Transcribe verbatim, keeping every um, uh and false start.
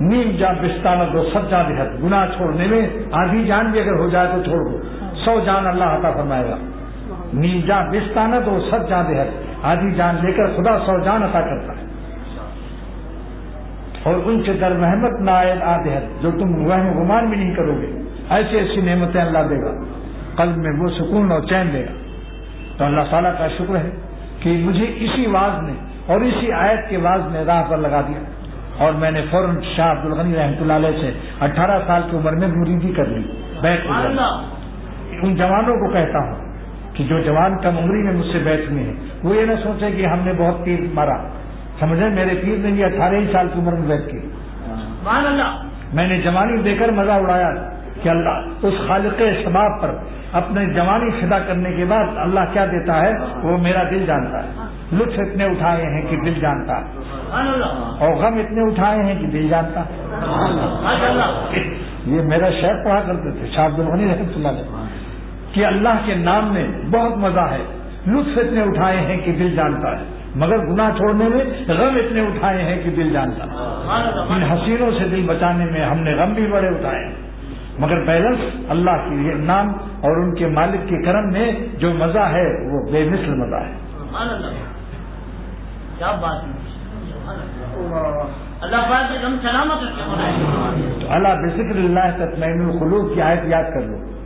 نیم جان بستانہ دو سب جان دہت، گناہ چھوڑنے میں آدھی جان بھی اگر ہو جائے تو چھوڑ دو، سو جان اللہ عطا فرمائے گا۔ نیم جان بستانہ دو سب جان دہت، آدھی جان لے کر خدا سو جان عطا کرتا ہے۔ اور ان سے در رحمت نائل آدہت، جو تم وہم گمان بھی نہیں کرو گے، ایسی ایسی نعمتیں اللہ دے گا، قلب میں وہ سکون اور چین دے گا۔ تو اللہ تعالیٰ کا شکر ہے کہ مجھے اسی واز نے اور اسی آیت کے واز نے راہ پر لگا دیا، اور میں نے فوراً شاہ عبد الغنی رحمۃ اللہ علیہ سے اٹھارہ سال کی عمر میں مریدی کر لی، بیٹھ لی۔ ان جوانوں کو کہتا ہوں کہ جو جوان کم عمری میں مجھ سے بیٹھ میں ہیں، وہ یہ نہ سوچے کہ ہم نے بہت تیر مارا، سمجھے میرے پیر نے بھی اٹھارہ ہی سال کی عمر میں بیٹھ کی، میں نے جوانی دے کر مزہ اڑایا کہ اللہ اس خالق شباب پر اپنے جوانی فدا کرنے کے بعد اللہ کیا دیتا ہے وہ میرا دل جانتا ہے۔ لطف اتنے اٹھائے ہیں کہ دل جانتا ہے، اور غم اتنے اٹھائے ہیں کہ دل جانتا ہے۔ یہ میرا شعر پڑھا کرتے تھے شاہ عبد الغنی رحمۃ اللہ علیہ کہ اللہ کے نام میں بہت مزہ ہے، لطف اتنے اٹھائے ہیں کہ دل جانتا ہے، مگر گناہ چھوڑنے میں غم اتنے اٹھائے ہیں کہ دل جانتا ہے۔ ان حسینوں سے دل بچانے میں ہم نے غم بھی بڑے اٹھائے ہیں، مگر بیلنس اللہ کے نام اور ان کے مالک کے کرم میں جو مزہ ہے وہ بے مثل مزہ ہے۔ کیا بات ہے، اللہ پاک ہم سلامت رکھے۔ تو اللہ بذکر اللہ تطمئن القلوب کی آیت یاد کر لو۔